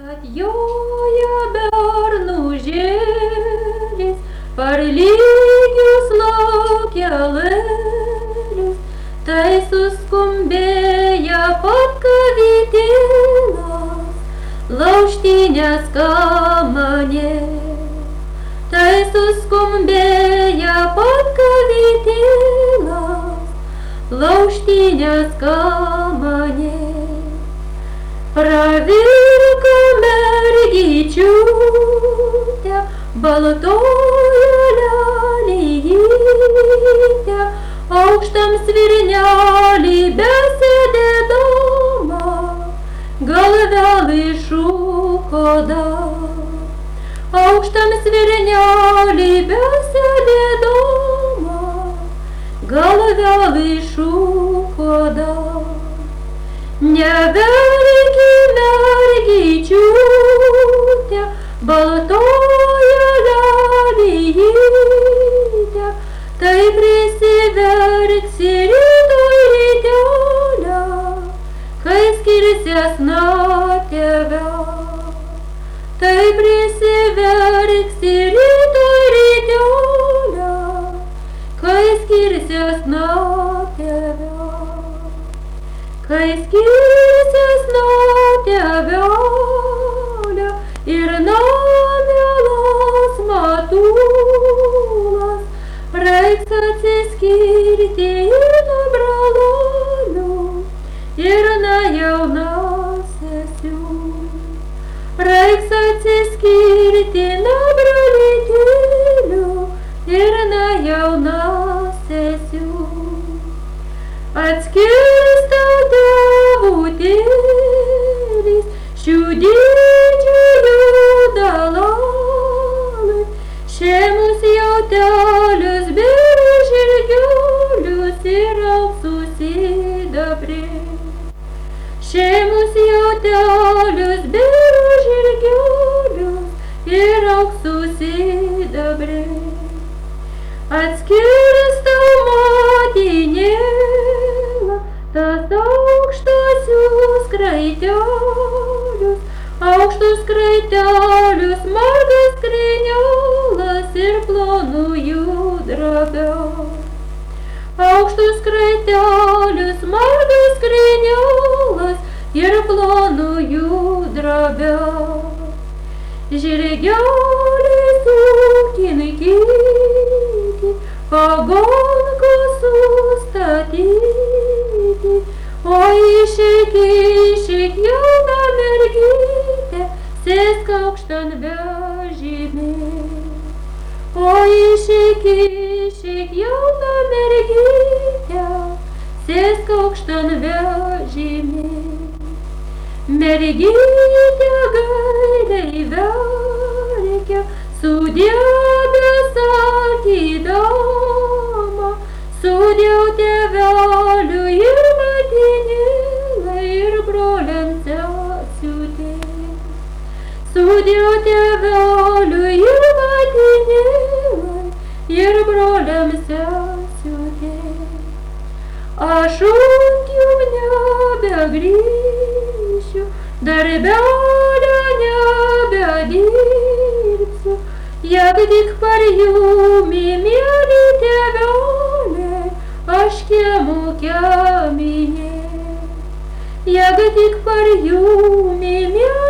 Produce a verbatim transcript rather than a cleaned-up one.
Atjoja bernų žėris par lygius laukelėlius, tai suskumbėja pat kavytėlas, lauštinės kamanė. Tai suskumbėja pat kavytėlas, lauštinės kamanė. Pravirko mergyčiutė, baltoja lelijytė, aukštam svirnelį besėdėdama, galvelį šuko dar. Aukštam svirnelį besėdėdama, galvelį šuko dar. Neverki mergyčiutė, baltoja lelijytė, tai prisiverksi rytoj rytelę, kai skirsies nuo tėvio. Tai prisiverksi rytoj rytelę, kai skirsies nuo tėvio. Kai skirsies nuo tėvelio ir namielas matulas, reiks atsiskirti ir nuo brolonių, ir nuo jaunasesių. Reiks atsiskirti nuo brolytėlių ir nuo jaunasesių. Atskirs tau tėvutėlis šių didžiųjų dalalai, šemus jautelius, bėra žirgelius ir auksų sidabrė. Šemus jautelius, bėra žirgelius ir auksų sidabrė. Atskirs tau motinėlą tas aukštosius kraitelius, aukštus kraitelius, margas skrynelas ir plonųjų drobes. Aukštus kraitelius, margas skrynelas ir plonųjų drobes. Žirgeliai sukinkyti, pagonką sustatyti, o išeik, išeik jauna mergytė, sėsk aukštan vežimė. O išeik, išeik jauna mergytė, sėsk aukštan vežimė. Mergytė gailiai verkia, sudėbė sakydama, sudėjau tėveliui ir motinėlai ir broliams sesutėms. Sudėjau tėveliui ir motinėlai ir broliams sesutėms. Aš ant jų nebegrįšiu, darbelio nebedirbsiu, jeigu tik parjumi, mieli tėveliai, aš kiemų keminė. Jeigu tik parjumi, mieli